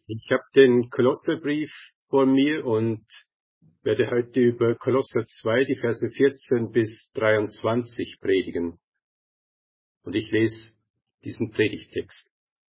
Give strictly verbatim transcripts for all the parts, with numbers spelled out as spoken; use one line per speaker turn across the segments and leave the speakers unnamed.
Ich habe den Kolosserbrief vor mir und werde heute über Kolosser zwei, die Verse vierzehn bis dreiundzwanzig predigen. Und ich lese diesen Predigtext.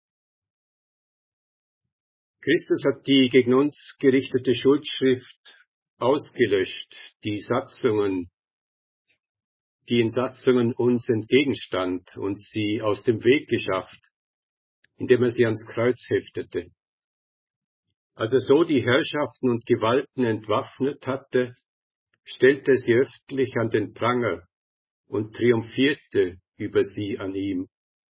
Christus hat die gegen uns gerichtete Schuldschrift ausgelöscht, die Satzungen, die in Satzungen uns entgegenstand, und sie aus dem Weg geschafft, indem er sie ans Kreuz heftete. Als er so die Herrschaften und Gewalten entwaffnet hatte, stellte er sie öffentlich an den Pranger und triumphierte über sie an ihm.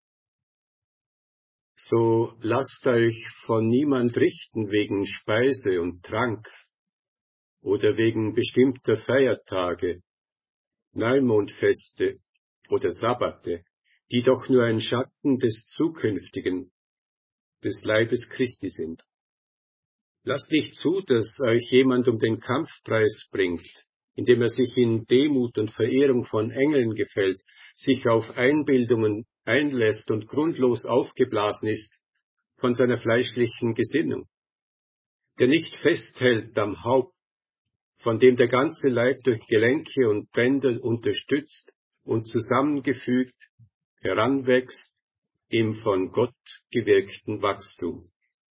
So lasst euch von niemand richten wegen Speise und Trank oder wegen bestimmter Feiertage, Neumondfeste oder Sabbate, die doch nur ein Schatten des Zukünftigen, des Leibes Christi sind. Lasst nicht zu, dass euch jemand um den Kampfpreis bringt, indem er sich in Demut und Verehrung von Engeln gefällt, sich auf Einbildungen einlässt und grundlos aufgeblasen ist von seiner fleischlichen Gesinnung, der nicht festhält am Haupt, von dem der ganze Leib durch Gelenke und Bänder unterstützt und zusammengefügt heranwächst im von Gott gewirkten Wachstum.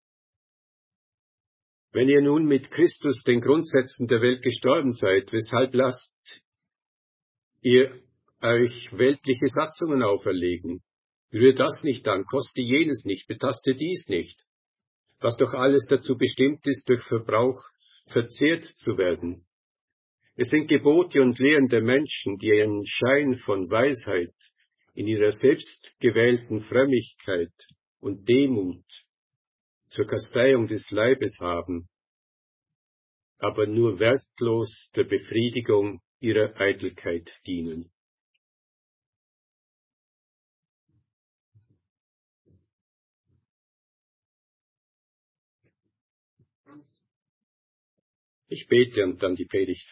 Wenn ihr nun mit Christus den Grundsätzen der Welt gestorben seid, weshalb lasst ihr euch weltliche Satzungen auferlegen? Rühre das nicht an, koste jenes nicht, betaste dies nicht, was doch alles dazu bestimmt ist, durch Verbrauch verzehrt zu werden. Es sind Gebote und Lehren der Menschen, die einen Schein von Weisheit in ihrer selbstgewählten Frömmigkeit und Demut zur Kasteiung des Leibes haben, aber nur wertlos der Befriedigung ihrer Eitelkeit dienen. Ich bete und dann die Predigt.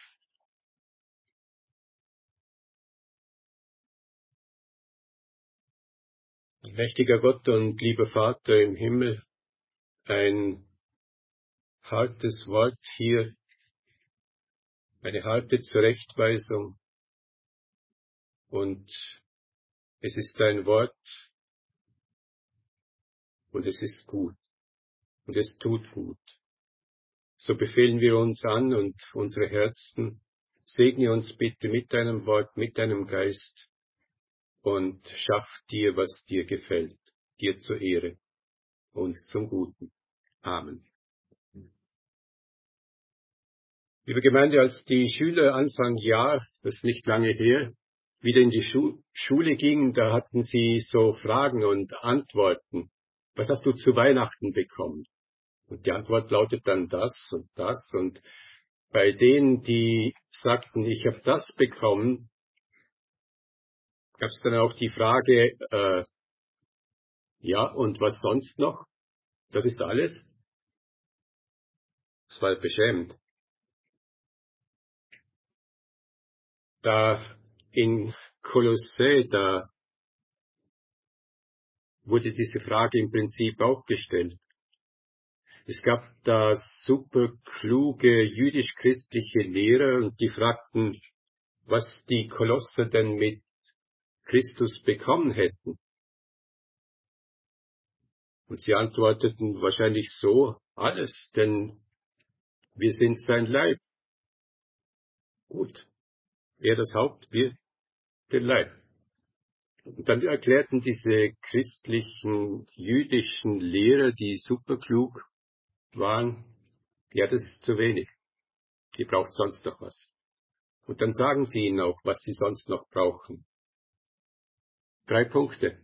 Mächtiger Gott und lieber Vater im Himmel, ein hartes Wort hier, eine harte Zurechtweisung, und es ist dein Wort und es ist gut und es tut gut. So befehlen wir uns an und unsere Herzen. Segne uns bitte mit deinem Wort, mit deinem Geist und schaff dir, was dir gefällt, dir zur Ehre, uns zum Guten. Amen. Liebe Gemeinde, als die Schüler Anfang Jahr, das ist nicht lange her, wieder in die Schu- Schule gingen, da hatten sie so Fragen und Antworten. Was hast du zu Weihnachten bekommen? Und die Antwort lautet dann das und das. Und bei denen, die sagten, ich habe das bekommen, gab es dann auch die Frage, äh, ja, und was sonst noch? Das ist alles? Das war beschämend. Da in Kolossä, da wurde diese Frage im Prinzip auch gestellt. Es gab da super kluge jüdisch-christliche Lehrer und die fragten, was die Kolosser denn mit Christus bekommen hätten. Und sie antworteten wahrscheinlich so, alles, denn wir sind sein Leib. Gut, er das Haupt, wir den Leib. Und dann erklärten diese christlichen, jüdischen Lehrer, die superklug waren, ja, das ist zu wenig. Ihr braucht sonst noch was. Und dann sagen sie ihnen auch, was sie sonst noch brauchen. Drei Punkte.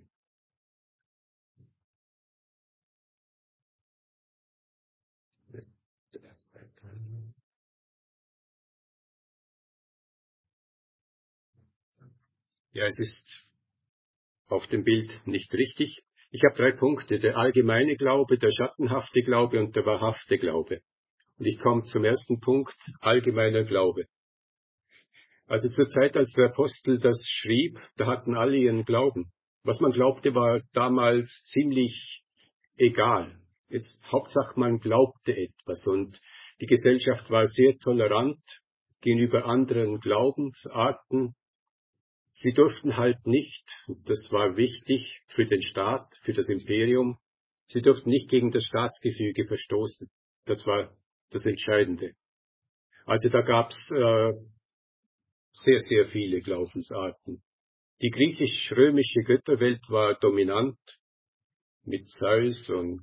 Ja, es ist auf dem Bild nicht richtig. Ich habe drei Punkte. Der allgemeine Glaube, der schattenhafte Glaube und der wahrhafte Glaube. Und ich komme zum ersten Punkt, allgemeiner Glaube. Also zur Zeit, als der Apostel das schrieb, da hatten alle ihren Glauben. Was man glaubte, war damals ziemlich egal. Jetzt, Hauptsache man glaubte etwas und die Gesellschaft war sehr tolerant gegenüber anderen Glaubensarten. Sie durften halt nicht, das war wichtig für den Staat, für das Imperium, sie durften nicht gegen das Staatsgefüge verstoßen. Das war das Entscheidende. Also da gab's äh, sehr, sehr viele Glaubensarten. Die griechisch-römische Götterwelt war dominant mit Zeus und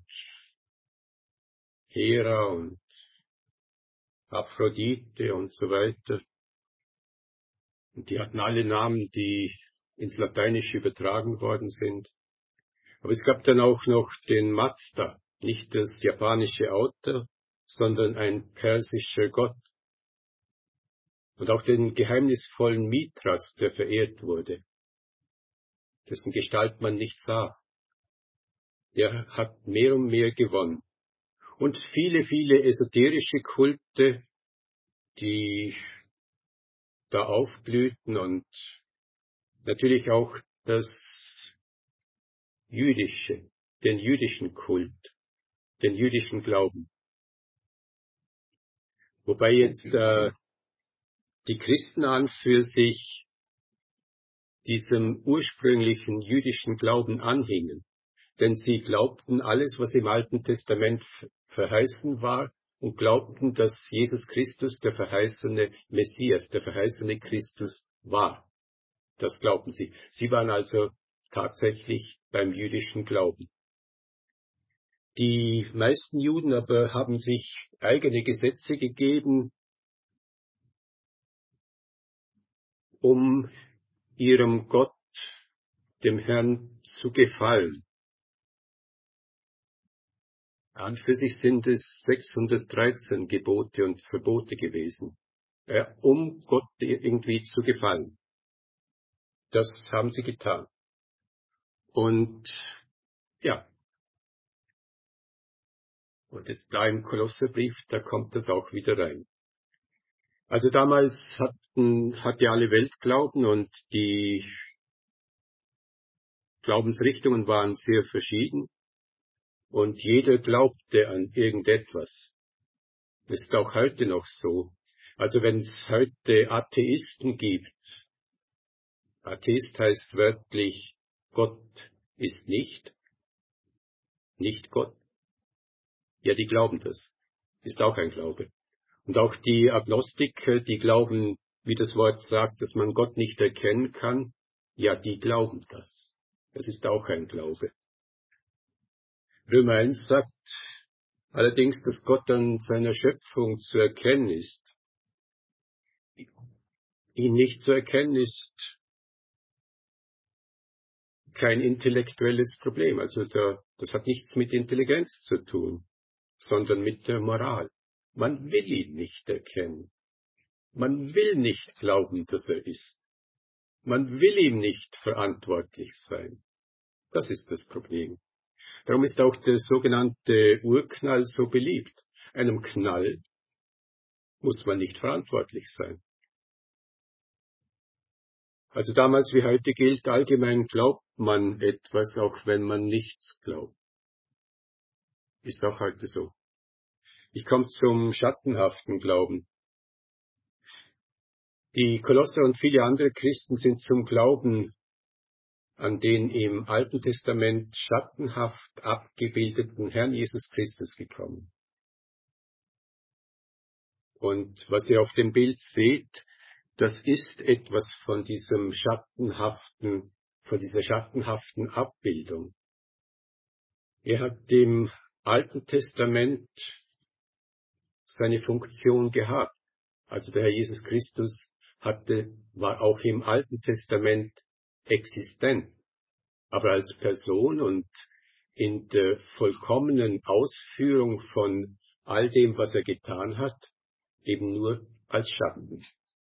Hera und Aphrodite und so weiter. Und die hatten alle Namen, die ins Lateinische übertragen worden sind. Aber es gab dann auch noch den Mazda, nicht das japanische Auto, sondern ein persischer Gott. Und auch den geheimnisvollen Mithras, der verehrt wurde, dessen Gestalt man nicht sah. Der hat mehr und mehr gewonnen. Und viele, viele esoterische Kulte, die da aufblühten und natürlich auch das Jüdische, den jüdischen Kult, den jüdischen Glauben. Wobei jetzt äh, die Christen an für sich diesem ursprünglichen jüdischen Glauben anhingen. Denn sie glaubten alles, was im Alten Testament verheißen war, und glaubten, dass Jesus Christus der verheißene Messias, der verheißene Christus war. Das glaubten sie. Sie waren also tatsächlich beim jüdischen Glauben. Die meisten Juden aber haben sich eigene Gesetze gegeben, um ihrem Gott, dem Herrn, zu gefallen. An für sich sind es sechshundertdreizehn Gebote und Verbote gewesen, ja, um Gott irgendwie zu gefallen. Das haben sie getan. Und ja, und jetzt da im Kolosserbrief, da kommt das auch wieder rein. Also damals hatten, hatte alle Welt Glauben und die Glaubensrichtungen waren sehr verschieden und jeder glaubte an irgendetwas. Das ist auch heute noch so. Also wenn es heute Atheisten gibt, Atheist heißt wörtlich, Gott ist nicht, nicht Gott. Ja, die glauben das. Ist auch ein Glaube. Und auch die Agnostiker, die glauben, wie das Wort sagt, dass man Gott nicht erkennen kann. Ja, die glauben das. Das ist auch ein Glaube. Römer eins sagt allerdings, dass Gott an seiner Schöpfung zu erkennen ist. Ihn nicht zu erkennen ist kein intellektuelles Problem. Also da, das hat nichts mit Intelligenz zu tun, sondern mit der Moral. Man will ihn nicht erkennen. Man will nicht glauben, dass er ist. Man will ihm nicht verantwortlich sein. Das ist das Problem. Darum ist auch der sogenannte Urknall so beliebt. Einem Knall muss man nicht verantwortlich sein. Also damals wie heute gilt, allgemein glaubt man etwas, auch wenn man nichts glaubt. Ist auch heute so. Ich komme zum schattenhaften Glauben. Die Kolosser und viele andere Christen sind zum Glauben an den im Alten Testament schattenhaft abgebildeten Herrn Jesus Christus gekommen. Und was ihr auf dem Bild seht, das ist etwas von diesem schattenhaften, von dieser schattenhaften Abbildung. Er hat im Alten Testament seine Funktion gehabt. Also der Herr Jesus Christus hatte, war auch im Alten Testament existent, aber als Person und in der vollkommenen Ausführung von all dem, was er getan hat, eben nur als Schatten.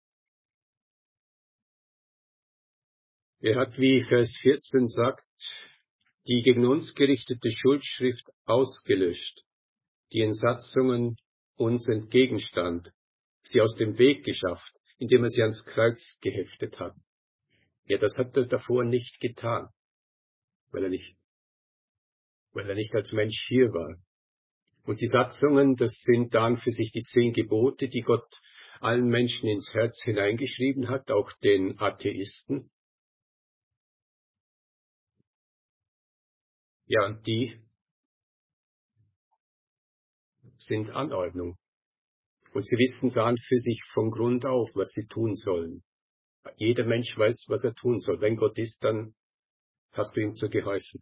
Er hat, wie Vers vierzehn sagt, die gegen uns gerichtete Schuldschrift ausgelöscht, die in Satzungen uns entgegenstand, sie aus dem Weg geschafft, indem er sie ans Kreuz geheftet hat. Ja, das hat er davor nicht getan, weil er nicht, weil er nicht als Mensch hier war. Und die Satzungen, das sind dann für sich die zehn Gebote, die Gott allen Menschen ins Herz hineingeschrieben hat, auch den Atheisten. Ja, und die sind Anordnung. Und sie wissen es an für sich von Grund auf, was sie tun sollen. Jeder Mensch weiß, was er tun soll. Wenn Gott ist, dann hast du ihm zu gehorchen.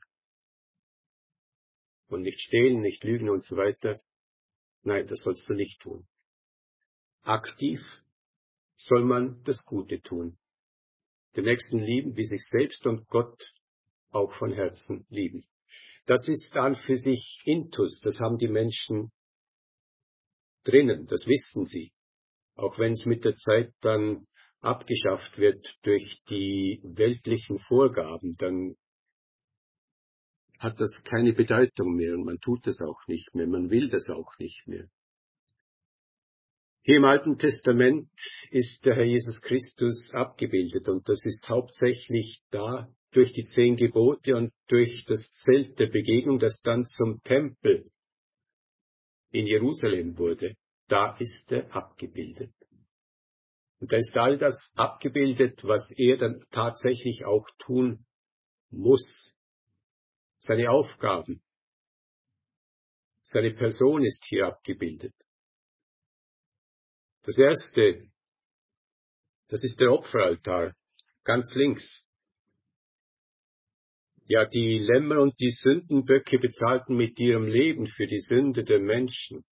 Und nicht stehlen, nicht lügen und so weiter. Nein, das sollst du nicht tun. Aktiv soll man das Gute tun. Den Nächsten lieben wie sich selbst und Gott auch von Herzen lieben. Das ist an für sich Intus, das haben die Menschen drinnen, das wissen sie. Auch wenn es mit der Zeit dann abgeschafft wird durch die weltlichen Vorgaben, dann hat das keine Bedeutung mehr und man tut das auch nicht mehr, man will das auch nicht mehr. Hier im Alten Testament ist der Herr Jesus Christus abgebildet und das ist hauptsächlich da durch die zehn Gebote und durch das Zelt der Begegnung, das dann zum Tempel in Jerusalem wurde. Da ist er abgebildet. Und da ist all das abgebildet, was er dann tatsächlich auch tun muss. Seine Aufgaben, seine Person ist hier abgebildet. Das erste, das ist der Opferaltar, ganz links. Ja, die Lämmer und die Sündenböcke bezahlten mit ihrem Leben für die Sünde der Menschen.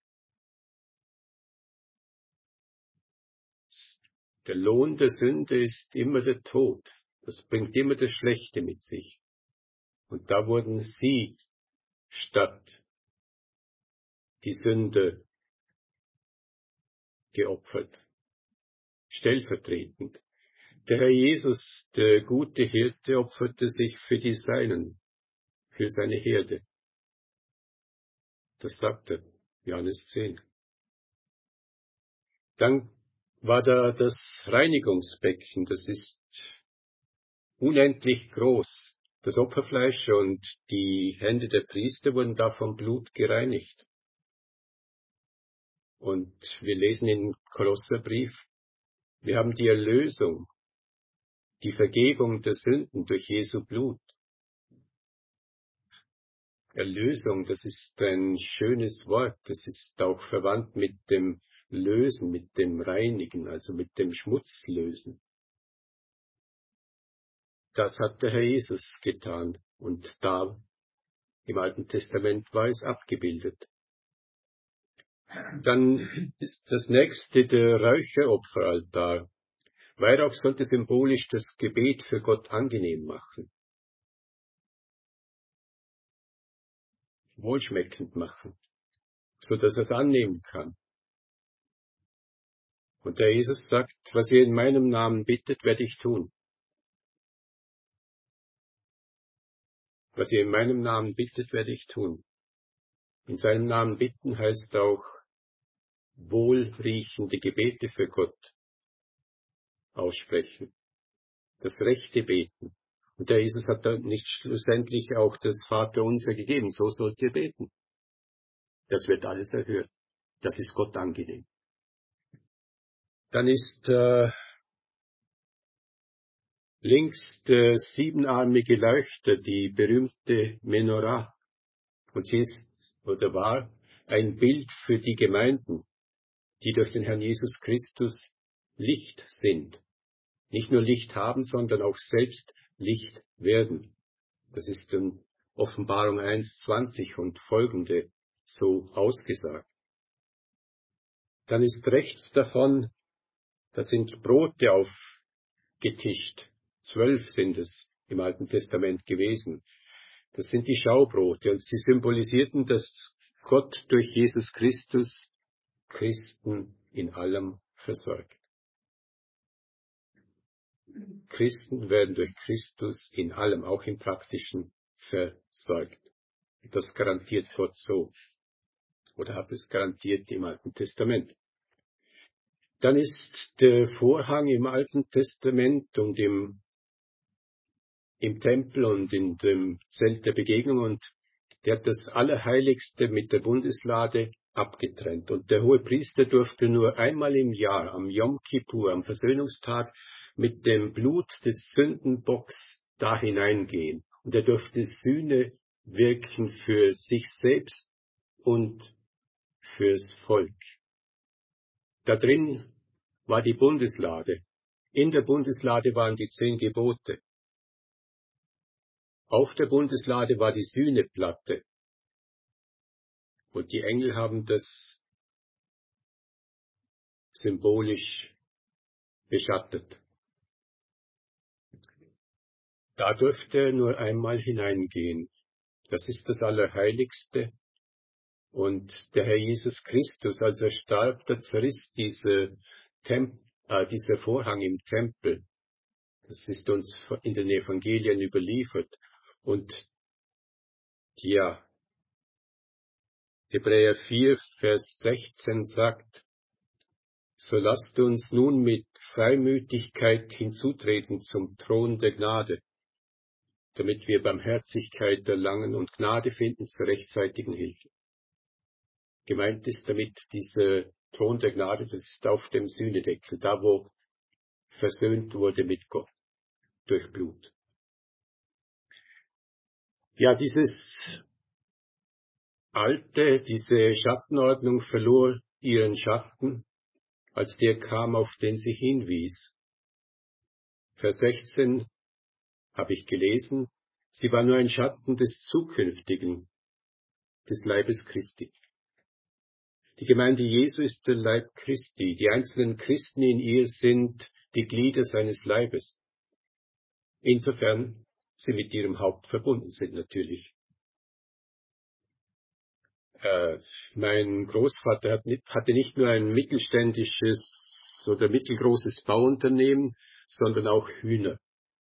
Der Lohn der Sünde ist immer der Tod. Das bringt immer das Schlechte mit sich. Und da wurden sie statt die Sünde geopfert, stellvertretend. Der Herr Jesus, der gute Hirte, opferte sich für die Seinen, für seine Herde. Das sagt er, Johannes zehn. Dann war da das Reinigungsbecken, das ist unendlich groß. Das Opferfleisch und die Hände der Priester wurden da vom Blut gereinigt. Und wir lesen im Kolosserbrief, wir haben die Erlösung, die Vergebung der Sünden durch Jesu Blut. Erlösung, das ist ein schönes Wort, das ist auch verwandt mit dem Lösen, mit dem Reinigen, also mit dem Schmutzlösen. Das hat der Herr Jesus getan und da im Alten Testament war es abgebildet. Dann ist das nächste der Räucheropferaltar. Weihrauch sollte symbolisch das Gebet für Gott angenehm machen, wohlschmeckend machen, so dass er es annehmen kann. Und der Jesus sagt, was ihr in meinem Namen bittet, werde ich tun. Was ihr in meinem Namen bittet, werde ich tun. In seinem Namen bitten heißt auch wohlriechende Gebete für Gott aussprechen, das rechte Beten. Und der Jesus hat da nicht schlussendlich auch das Vaterunser gegeben, so sollt ihr beten. Das wird alles erhört. Das ist Gott angenehm. Dann ist äh, links der siebenarmige Leuchter, die berühmte Menorah. Und sie ist oder war ein Bild für die Gemeinden, die durch den Herrn Jesus Christus Licht sind. Nicht nur Licht haben, sondern auch selbst Licht werden. Das ist in Offenbarung eins zwanzig und folgende so ausgesagt. Dann ist rechts davon, da sind Brote aufgetischt. Zwölf sind es im Alten Testament gewesen. Das sind die Schaubrote und sie symbolisierten, dass Gott durch Jesus Christus Christen in allem versorgt. Christen werden durch Christus in allem, auch im Praktischen, versorgt. Das garantiert Gott so. Oder hat es garantiert im Alten Testament. Dann ist der Vorhang im Alten Testament und im, im Tempel und in dem Zelt der Begegnung und der hat das Allerheiligste mit der Bundeslade abgetrennt. Und der Hohepriester durfte nur einmal im Jahr, am Yom Kippur, am Versöhnungstag, mit dem Blut des Sündenbocks da hineingehen. Und er durfte Sühne wirken für sich selbst und fürs Volk. Da drin war die Bundeslade. In der Bundeslade waren die zehn Gebote. Auf der Bundeslade war die Sühneplatte. Und die Engel haben das symbolisch beschattet. Da durfte er nur einmal hineingehen. Das ist das Allerheiligste. Und der Herr Jesus Christus, als er starb, da zerriss diese Temp äh, dieser Vorhang im Tempel. Das ist uns in den Evangelien überliefert. Und ja, Hebräer vier, Vers sechzehn sagt, so lasst uns nun mit Freimütigkeit hinzutreten zum Thron der Gnade, damit wir Barmherzigkeit erlangen und Gnade finden zur rechtzeitigen Hilfe. Gemeint ist damit dieser Thron der Gnade, das ist auf dem Sühnedeckel, da wo versöhnt wurde mit Gott durch Blut. Ja, dieses alte, diese Schattenordnung verlor ihren Schatten, als der kam, auf den sie hinwies. Vers sechzehn habe ich gelesen, sie war nur ein Schatten des Zukünftigen, des Leibes Christi. Die Gemeinde Jesu ist der Leib Christi. Die einzelnen Christen in ihr sind die Glieder seines Leibes. Insofern sie mit ihrem Haupt verbunden sind natürlich. Äh, mein Großvater hat nicht, hatte nicht nur ein mittelständisches oder mittelgroßes Bauunternehmen, sondern auch Hühner.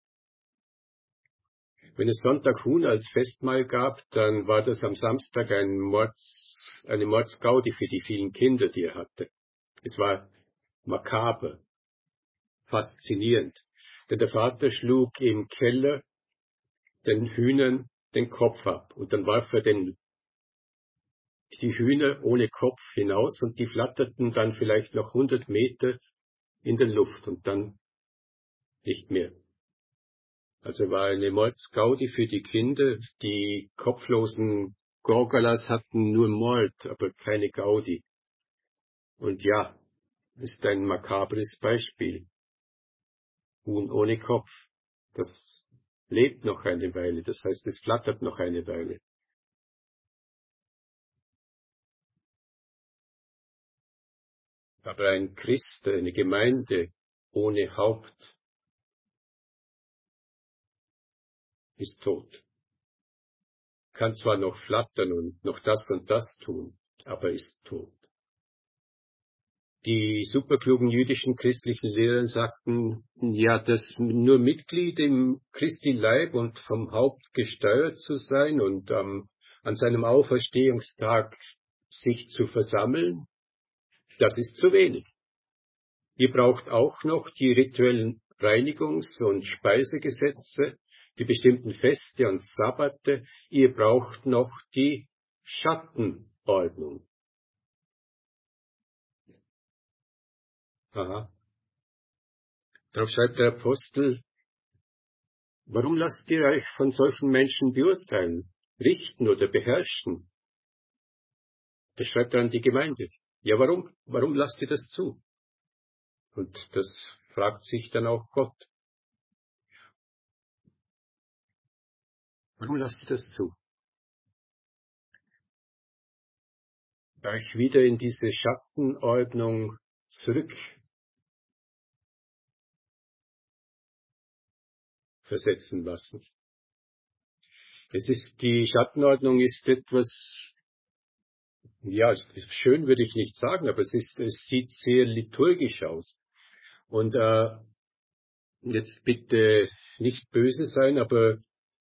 Wenn es Sonntag Huhn als Festmahl gab, dann war das am Samstag ein Mords, eine Mordsgaudi für die vielen Kinder, die er hatte. Es war makaber, faszinierend. Denn der Vater schlug im Keller den Hühnern den Kopf ab und dann warf er den, die Hühner ohne Kopf hinaus und die flatterten dann vielleicht noch hundert Meter in der Luft und dann nicht mehr. Also war eine Mordsgaudi für die Kinder. Die kopflosen Gorgolas hatten nur Mord, aber keine Gaudi. Und ja, ist ein makabres Beispiel. Huhn ohne Kopf. Das lebt noch eine Weile, das heißt, es flattert noch eine Weile. Aber ein Christ, eine Gemeinde ohne Haupt ist tot. Kann zwar noch flattern und noch das und das tun, aber ist tot. Die superklugen jüdischen christlichen Lehrer sagten, ja, dass nur Mitglied im Christi Leib und vom Haupt gesteuert zu sein und ähm, an seinem Auferstehungstag sich zu versammeln, das ist zu wenig. Ihr braucht auch noch die rituellen Reinigungs- und Speisegesetze, die bestimmten Feste und Sabbate. Ihr braucht noch die Schattenordnung. Aha. Darauf schreibt der Apostel, warum lasst ihr euch von solchen Menschen beurteilen, richten oder beherrschen? Das schreibt er an die Gemeinde. Ja, warum? Warum lasst ihr das zu? Und das fragt sich dann auch Gott. Warum lasst ihr das zu? Euch wieder in diese Schattenordnung zurückversetzen lassen. Es ist, die Schattenordnung ist etwas, ja, schön würde ich nicht sagen, aber es ist, es sieht sehr liturgisch aus. Und äh, jetzt bitte nicht böse sein, aber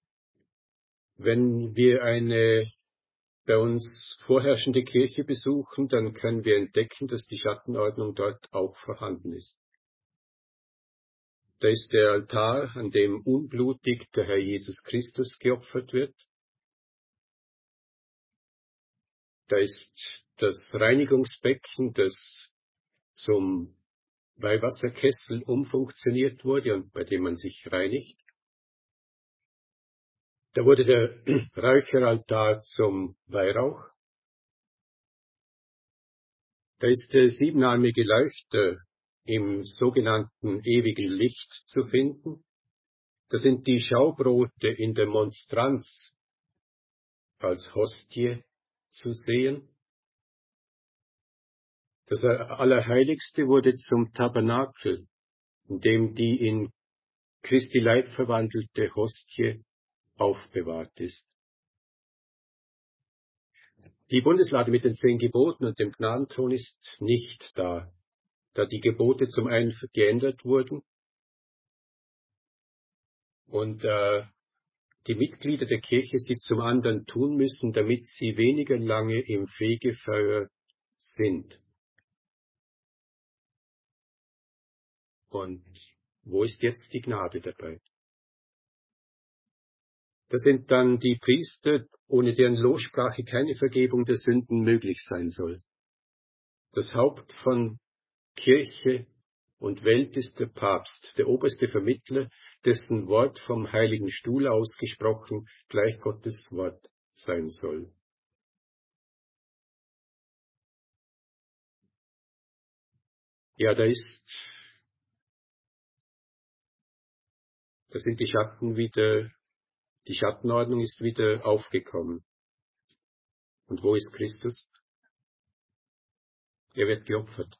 wenn wir eine bei uns vorherrschende Kirche besuchen, dann können wir entdecken, dass die Schattenordnung dort auch vorhanden ist. Da ist der Altar, an dem unblutig der Herr Jesus Christus geopfert wird. Da ist das Reinigungsbecken, das zum Weihwasserkessel umfunktioniert wurde und bei dem man sich reinigt. Da wurde der Räucheraltar zum Weihrauch. Da ist der siebenarmige Leuchter im sogenannten ewigen Licht zu finden. Das sind die Schaubrote in der Monstranz als Hostie zu sehen. Das Allerheiligste wurde zum Tabernakel, in dem die in Christi Leib verwandelte Hostie aufbewahrt ist. Die Bundeslade mit den zehn Geboten und dem Gnadenthron ist nicht da, da die Gebote zum einen geändert wurden und äh, die Mitglieder der Kirche sie zum anderen tun müssen, damit sie weniger lange im Fegefeuer sind. Und wo ist jetzt die Gnade dabei? Das sind dann die Priester, ohne deren Lossprache keine Vergebung der Sünden möglich sein soll. Das Haupt von Kirche und Welt ist der Papst, der oberste Vermittler, dessen Wort vom heiligen Stuhl ausgesprochen gleich Gottes Wort sein soll. Ja, da ist, da sind die Schatten wieder, die Schattenordnung ist wieder aufgekommen. Und wo ist Christus? Er wird geopfert.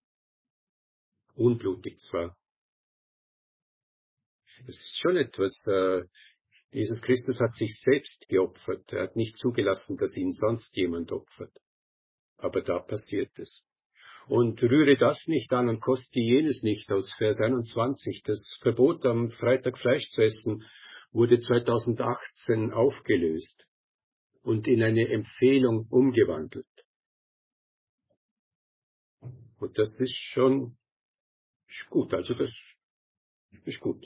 Unblutig zwar. Das ist schon etwas, äh, Jesus Christus hat sich selbst geopfert. Er hat nicht zugelassen, dass ihn sonst jemand opfert. Aber da passiert es. Und rühre das nicht an und koste jenes nicht aus Vers einundzwanzig. Das Verbot, am Freitag Fleisch zu essen, wurde zweitausendachtzehn aufgelöst und in eine Empfehlung umgewandelt. Und das ist schon gut, also das ist gut.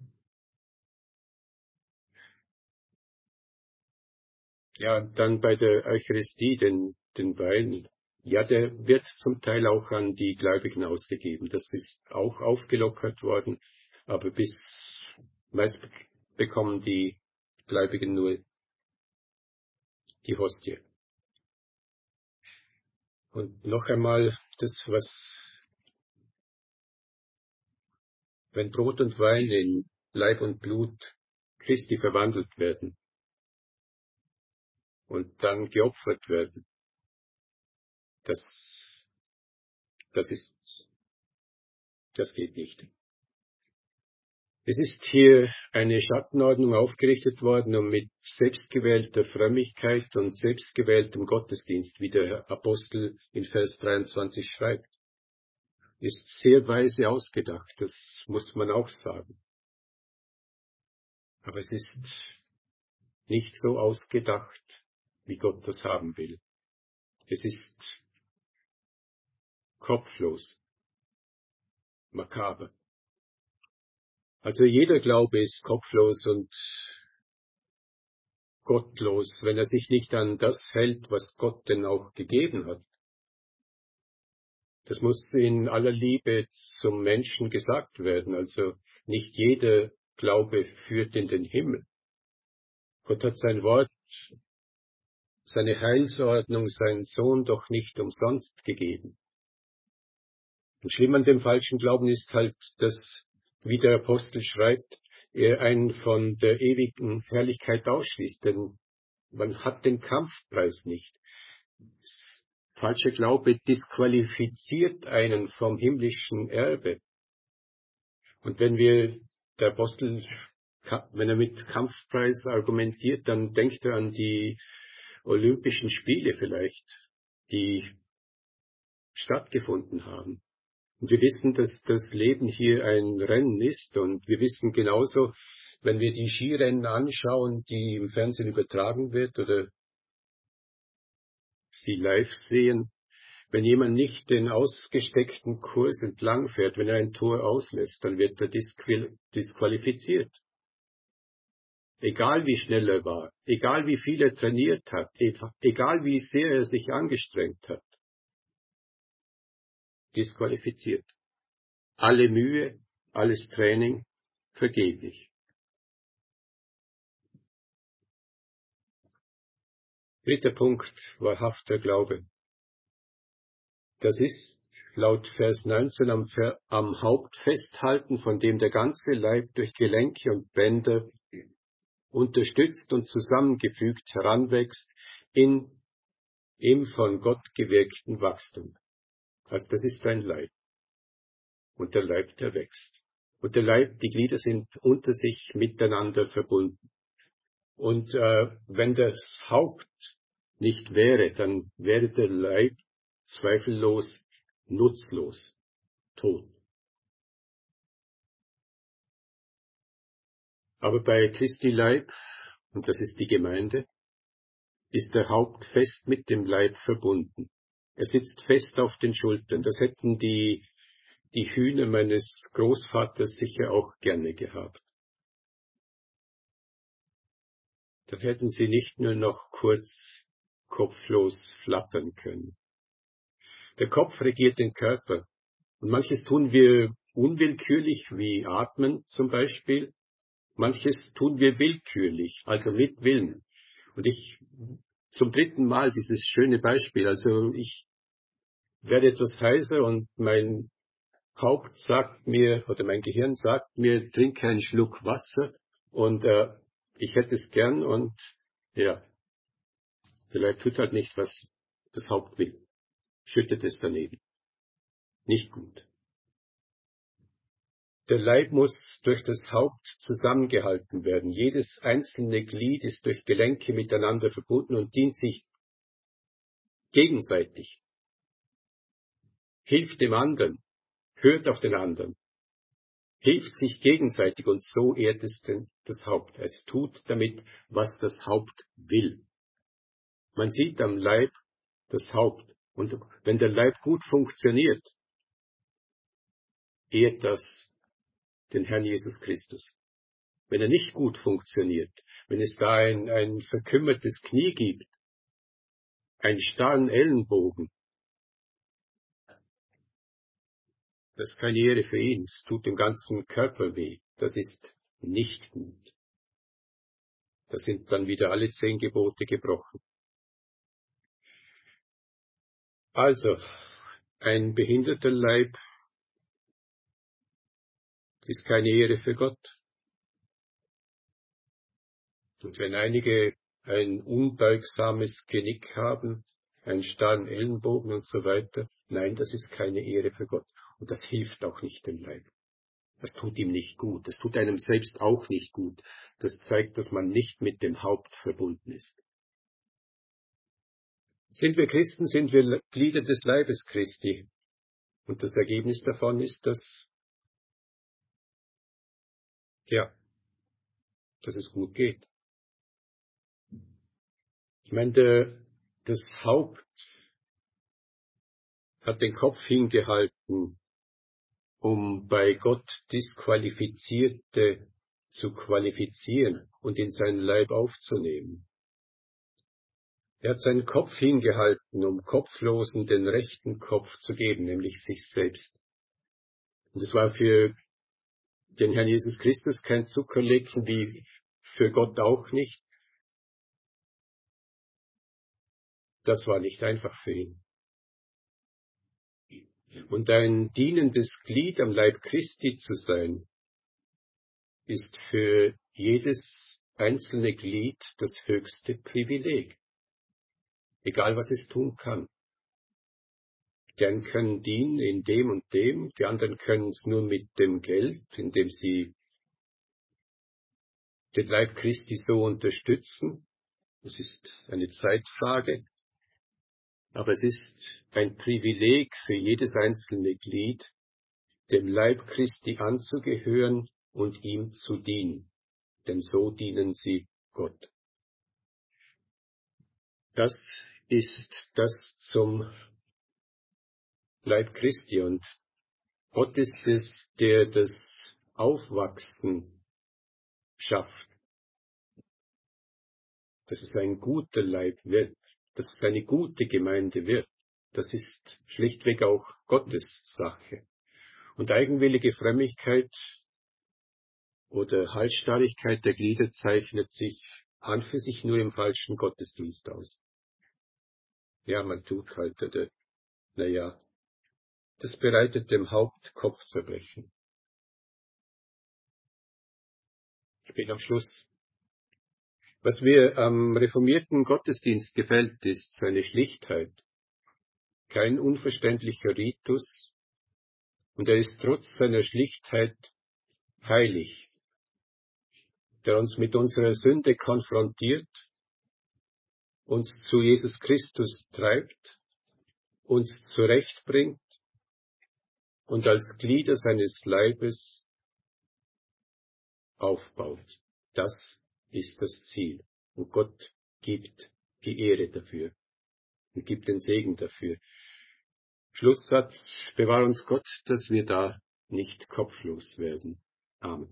Ja, dann bei der Eucharistie, den, den Wein, ja, der wird zum Teil auch an die Gläubigen ausgegeben. Das ist auch aufgelockert worden, aber bis meist bekommen die Gläubigen nur die Hostie. Und noch einmal das, was, wenn Brot und Wein in Leib und Blut Christi verwandelt werden und dann geopfert werden, das, das ist, das geht nicht. Es ist hier eine Schattenordnung aufgerichtet worden, um mit selbstgewählter Frömmigkeit und selbstgewähltem Gottesdienst, wie der Apostel in Vers dreiundzwanzig schreibt, ist sehr weise ausgedacht, das muss man auch sagen. Aber es ist nicht so ausgedacht, wie Gott das haben will. Es ist kopflos, makaber. Also jeder Glaube ist kopflos und gottlos, wenn er sich nicht an das hält, was Gott denn auch gegeben hat. Das muss in aller Liebe zum Menschen gesagt werden. Also nicht jeder Glaube führt in den Himmel. Gott hat sein Wort, seine Heilsordnung, seinen Sohn doch nicht umsonst gegeben. Und schlimm an dem falschen Glauben ist halt, dass, wie der Apostel schreibt, er einen von der ewigen Herrlichkeit ausschließt, denn man hat den Kampfpreis nicht. Falscher Glaube disqualifiziert einen vom himmlischen Erbe. Und wenn wir, der Apostel, wenn er mit Kampfpreis argumentiert, dann denkt er an die Olympischen Spiele vielleicht, die stattgefunden haben. Und wir wissen, dass das Leben hier ein Rennen ist, und wir wissen genauso, wenn wir die Skirennen anschauen, die im Fernsehen übertragen wird oder sie live sehen, wenn jemand nicht den ausgesteckten Kurs entlang fährt, wenn er ein Tor auslässt, dann wird er disqual- disqualifiziert. egal wie schnell er war, egal wie viel er trainiert hat, egal wie sehr er sich angestrengt hat, disqualifiziert. Alle Mühe, alles Training vergeblich. Dritter Punkt, wahrhafter Glaube. Das ist laut Vers neunzehn am, am Haupt festhalten, von dem der ganze Leib durch Gelenke und Bänder unterstützt und zusammengefügt heranwächst in im von Gott gewirkten Wachstum. Also das ist ein Leib. Und der Leib, der wächst. Und der Leib, die Glieder sind unter sich miteinander verbunden. Und äh, wenn das Haupt nicht wäre, dann wäre der Leib zweifellos nutzlos, tot. Aber bei Christi Leib, und das ist die Gemeinde, ist der Haupt fest mit dem Leib verbunden. Er sitzt fest auf den Schultern. Das hätten die, die Hühner meines Großvaters sicher auch gerne gehabt. Dann hätten sie nicht nur noch kurz kopflos flattern können. Der Kopf regiert den Körper. Und manches tun wir unwillkürlich, wie atmen zum Beispiel. Manches tun wir willkürlich, also mit Willen. Und ich zum dritten Mal dieses schöne Beispiel. Also ich werde etwas heiser und mein Haupt sagt mir, oder mein Gehirn sagt mir, trink einen Schluck Wasser. Und äh, ich hätte es gern und ja, der Leib tut halt nicht, was das Haupt will. Schüttet es daneben. Nicht gut. Der Leib muss durch das Haupt zusammengehalten werden. Jedes einzelne Glied ist durch Gelenke miteinander verbunden und dient sich gegenseitig. Hilft dem anderen, hört auf den anderen, hilft sich gegenseitig und so ehrt es den, das Haupt. Es tut damit, was das Haupt will. Man sieht am Leib das Haupt. Und wenn der Leib gut funktioniert, ehrt das den Herrn Jesus Christus. Wenn er nicht gut funktioniert, wenn es da ein, ein verkümmertes Knie gibt, einen starren Ellenbogen, das ist keine Ehre für ihn, es tut dem ganzen Körper weh, das ist nicht gut. Da sind dann wieder alle zehn Gebote gebrochen. Also, ein behinderter Leib ist keine Ehre für Gott. Und wenn einige ein unbeugsames Genick haben, einen starren Ellenbogen und so weiter, nein, das ist keine Ehre für Gott. Und das hilft auch nicht dem Leib. Das tut ihm nicht gut. Das tut einem selbst auch nicht gut. Das zeigt, dass man nicht mit dem Haupt verbunden ist. Sind wir Christen, sind wir Glieder des Leibes Christi. Und das Ergebnis davon ist, dass, ja, dass es gut geht. Ich meine, der, das Haupt hat den Kopf hingehalten, um bei Gott Disqualifizierte zu qualifizieren und in seinen Leib aufzunehmen. Er hat seinen Kopf hingehalten, um Kopflosen den rechten Kopf zu geben, nämlich sich selbst. Und es war für den Herrn Jesus Christus kein Zuckerlecken, wie für Gott auch nicht. Das war nicht einfach für ihn. Und ein dienendes Glied am Leib Christi zu sein, ist für jedes einzelne Glied das höchste Privileg. Egal, was es tun kann. Die einen können dienen in dem und dem, die anderen können es nur mit dem Geld, indem sie den Leib Christi so unterstützen. Das ist eine Zeitfrage. Aber es ist ein Privileg für jedes einzelne Glied, dem Leib Christi anzugehören und ihm zu dienen. Denn so dienen sie Gott. Das ist das zum Leib Christi. Und Gott ist es, der das Aufwachsen schafft. dass es ein guter Leib wird, dass es eine gute Gemeinde wird. Das ist schlichtweg auch Gottes Sache. Und eigenwillige Frömmigkeit oder Halsstarrigkeit der Glieder zeichnet sich an für sich nur im falschen Gottesdienst aus. Ja, man tut halt, oder, naja, das bereitet dem Haupt Kopfzerbrechen. Ich bin am Schluss. Was mir am reformierten Gottesdienst gefällt, ist seine Schlichtheit. Kein unverständlicher Ritus, und er ist trotz seiner Schlichtheit heilig, der uns mit unserer Sünde konfrontiert, uns zu Jesus Christus treibt, uns zurechtbringt und als Glieder seines Leibes aufbaut. Das ist das Ziel. Und Gott gibt die Ehre dafür und gibt den Segen dafür. Schlusssatz: Bewahr uns Gott, dass wir da nicht kopflos werden. Amen.